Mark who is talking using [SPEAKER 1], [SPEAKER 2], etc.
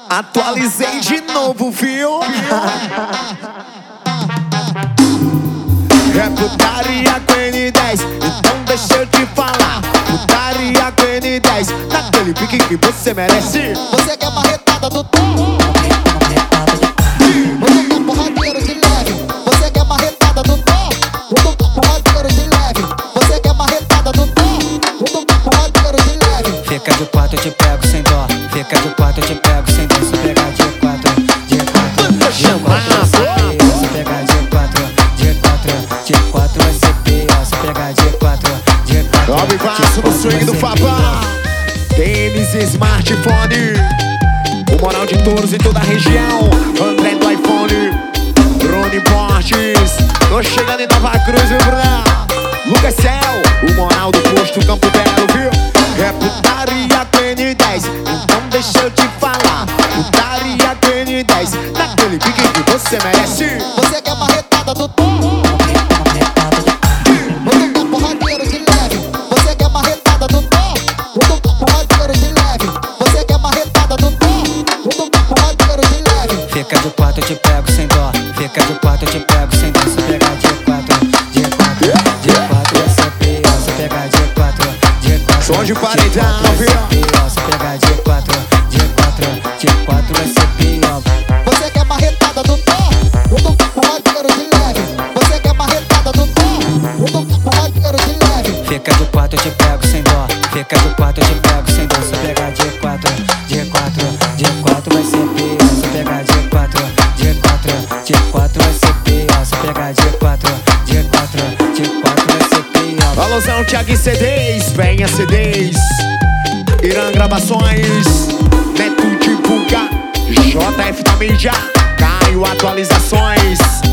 [SPEAKER 1] Atualizei de novo, viu? É putaria com N10, então deixa eu te falar. Putaria com N10, naquele pique que você merece.
[SPEAKER 2] Você quer marretada do tom? Você quer porradeiro de leve? Você quer marretada do tom? Porradeiro de leve. Você quer marretada do tom? Porradeiro de leve.
[SPEAKER 3] Fica de quatro, eu te pego sem dó. Fica de quatro, eu te pego sem dó. Se pegar de quatro,
[SPEAKER 1] Manda chamar,
[SPEAKER 3] se pegar de quatro vai ser pior. Se pegar de quatro,
[SPEAKER 1] Sobe e passo no swing do Fafá. Tênis e smartphone, o moral de touros em toda a região. André do iPhone, Drone Portes. Tô chegando em Nova Cruz, viu, Bruna? Lucas Cel, o moral do posto Campo Belo, viu? É putaria com N10, então deixa eu te falar. Putaria com N10, naquele pique que você merece.
[SPEAKER 2] Você quer marretada do tom? Você quer porradeiro de leve? Você quer marretada do tom? Porradeiro de leve. Você quer marretada do tom? Porradeiro de leve.
[SPEAKER 3] Fica de quatro, eu te pego sem dó. Fica de quatro, eu te pego sem dó. Se pegar de quatro vai ser pior. Se pegar de quatro,
[SPEAKER 1] Som de paredão, viu?
[SPEAKER 3] Se pegar de quatro vai ser pior.
[SPEAKER 2] Você quer marretada do tom? Porradeiro de leve. Você quer marretada do tom? Porradeiro de leve.
[SPEAKER 3] Fica de quatro, eu te pego sem dó. Fica de quatro, eu te pego sem dó. Se pegar de quatro vai ser pior. Se pegar de quatro vai ser pior. Se pegar de quatro vai ser pior.
[SPEAKER 1] Alusão Thiago CDs, Penha CDs, Irã Gravações, Neto Divulga, JF da mídia, Caio Atualizações.